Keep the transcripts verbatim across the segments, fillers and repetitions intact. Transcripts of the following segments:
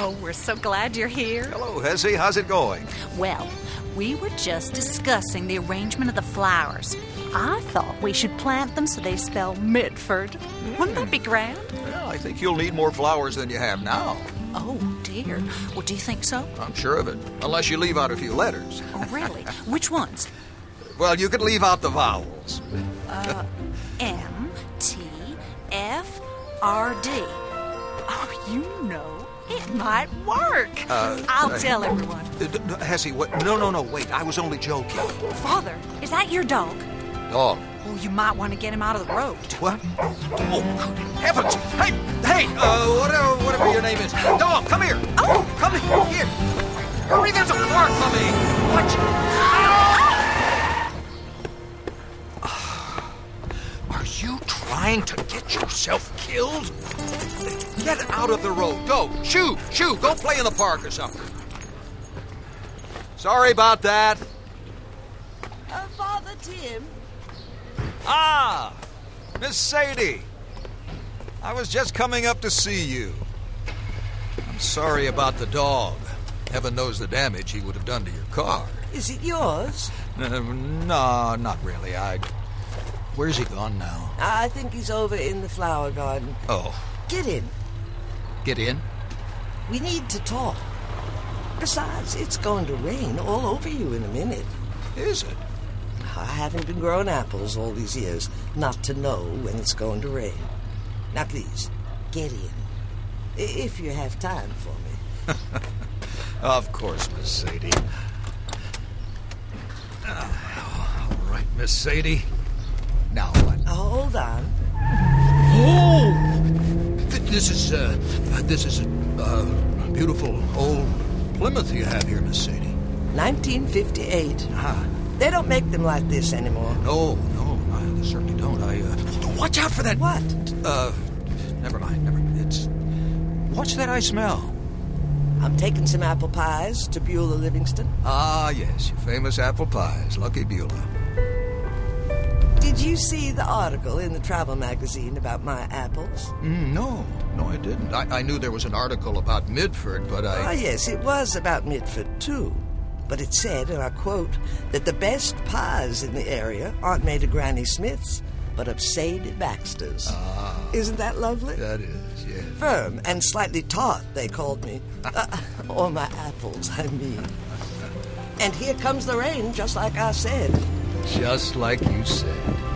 Oh, we're so glad you're here. Hello, Hezzy. How's it going? Well, we were just discussing the arrangement of the flowers. I thought we should plant them so they spell Mitford. Mm. Wouldn't that be grand? Well, I think you'll need more flowers than you have now. Oh, dear. Well, do you think so? I'm sure of it, unless you leave out a few letters. Oh, really? Which ones? Well, you could leave out the vowels. Uh, M, T, F, R, D. Oh, you know, it might work. Uh, I'll uh, tell everyone. Uh, Hezzy, what? No, no, no, wait. I was only joking. Father, is that your dog? Dog? Oh, you might want to get him out of the road. What? Oh, good heavens! Hey, hey, uh, whatever, whatever your name is. Dog, come here. Oh, come here. Here. Hurry, there's a car coming. Watch. Ah! Are you trying to get yourself killed? Get out of the road. Go. Shoo, shoo. Go play in the park or something. Sorry about that. Uh, Father Tim. Ah, Miss Sadie. I was just coming up to see you. I'm sorry about the dog. Heaven knows the damage he would have done to your car. Is it yours? Uh, no, not really. I... Where's he gone now? I think he's over in the flower garden. Oh. Get in. Get in? We need to talk. Besides, it's going to rain all over you in a minute. Is it? I haven't been growing apples all these years not to know when it's going to rain. Now, please, get in. If you have time for me. Of course, Miss Sadie. Uh, all right, Miss Sadie. Now what? Uh, hold on. Oh! Th- this is, uh, this is a uh, beautiful old Plymouth you have here, Miss Sadie. nineteen fifty-eight. Ah. They don't make them like this anymore. No, no, I, they certainly don't. I, uh... Watch out for that... What? Uh, never mind, never mind. It's... What's that I smell? I'm taking some apple pies to Beulah Livingston. Ah, yes, your famous apple pies. Lucky Beulah. Did you see the article in the travel magazine about my apples? Mm, no, no, I didn't. I, I knew there was an article about Mitford, but I... Ah, yes, it was about Mitford, too. But it said, and I quote, that the best pies in the area aren't made of Granny Smith's, but of Sadie Baxter's. Ah. Isn't that lovely? That is, yes. Firm and slightly tart, they called me. uh, or my apples, I mean. And here comes the rain, just like I said. Just like you said.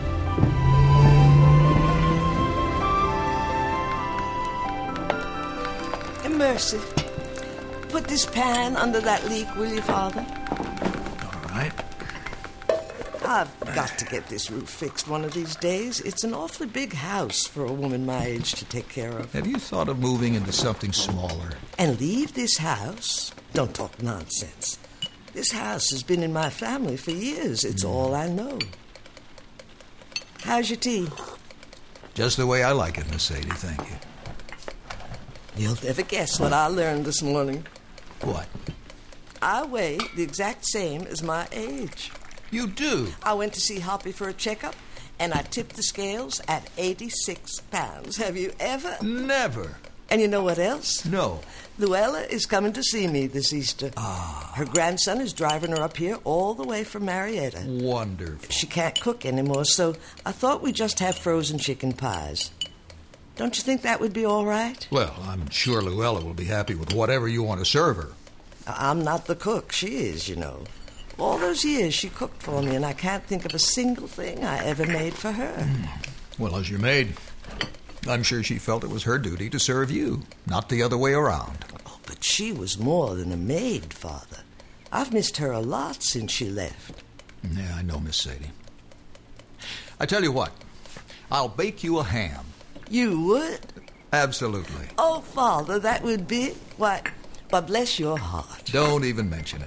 Mercy. Put this pan under that leak, will you, Father? All right. I've got to get this roof fixed one of these days. It's an awfully big house for a woman my age to take care of. Have you thought of moving into something smaller? And leave this house? Don't talk nonsense. This house has been in my family for years. It's mm. all I know. How's your tea? Just the way I like it, Miss Sadie, thank you. You'll never guess what I learned this morning. What? I weigh the exact same as my age. You do? I went to see Hoppy for a checkup, and I tipped the scales at eighty-six pounds. Have you ever? Never. And you know what else? No. Luella is coming to see me this Easter. Ah. Her grandson is driving her up here all the way from Marietta. Wonderful. She can't cook anymore, so I thought we'd just have frozen chicken pies. Don't you think that would be all right? Well, I'm sure Luella will be happy with whatever you want to serve her. I'm not the cook. She is, you know. All those years she cooked for me, and I can't think of a single thing I ever made for her. Mm. Well, as your maid, I'm sure she felt it was her duty to serve you, not the other way around. Oh, but she was more than a maid, Father. I've missed her a lot since she left. Yeah, I know, Miss Sadie. I tell you what, I'll bake you a ham. You would? Absolutely. Oh, Father, that would be... Why, why, bless your heart. Don't even mention it.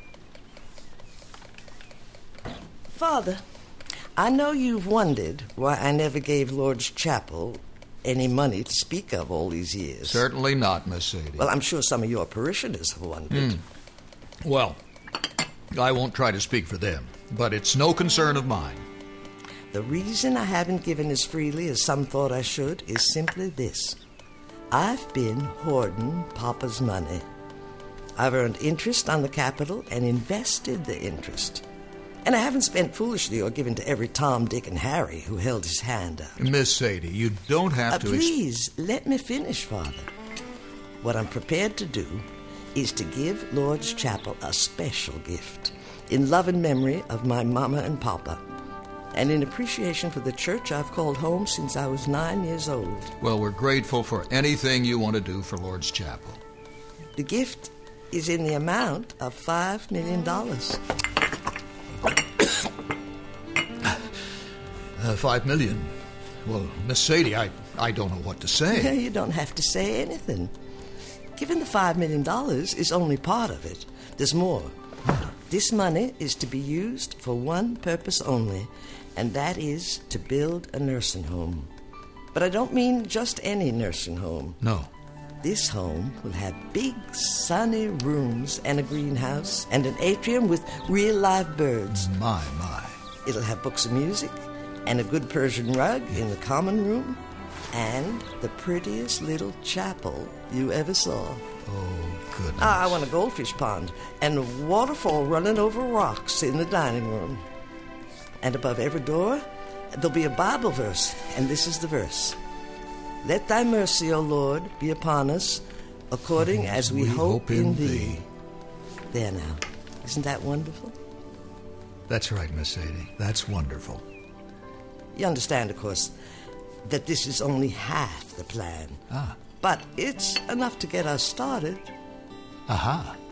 Father, I know you've wondered why I never gave Lord's Chapel any money to speak of all these years. Certainly not, Miss Sadie. Well, I'm sure some of your parishioners have wondered. Mm. Well, I won't try to speak for them, but it's no concern of mine. The reason I haven't given as freely as some thought I should is simply this. I've been hoarding Papa's money. I've earned interest on the capital and invested the interest. And I haven't spent foolishly or given to every Tom, Dick, and Harry who held his hand out. Miss Sadie, you don't have uh, to... Please, ex- let me finish, Father. What I'm prepared to do is to give Lord's Chapel a special gift in love and memory of my Mama and Papa, and in appreciation for the church I've called home since I was nine years old. Well, we're grateful for anything you want to do for Lord's Chapel. The gift is in the amount of five million dollars. Uh, five million? Well, Miss Sadie, I, I don't know what to say. You don't have to say anything. Giving the five million dollars is only part of it. There's more. This money is to be used for one purpose only, and that is to build a nursing home. But I don't mean just any nursing home. No. This home will have big, sunny rooms and a greenhouse and an atrium with real live birds. My, my. It'll have books of music and a good Persian rug in the common room and the prettiest little chapel you ever saw. Oh, goodness. Ah, I want a goldfish pond and a waterfall running over rocks in the dining room. And above every door, there'll be a Bible verse, and this is the verse. Let thy mercy, O Lord, be upon us, according as we, we hope, hope in, in thee. thee. There now. Isn't that wonderful? That's right, Miss Sadie. That's wonderful. You understand, of course, that this is only half the plan. Ah. But it's enough to get us started. Aha.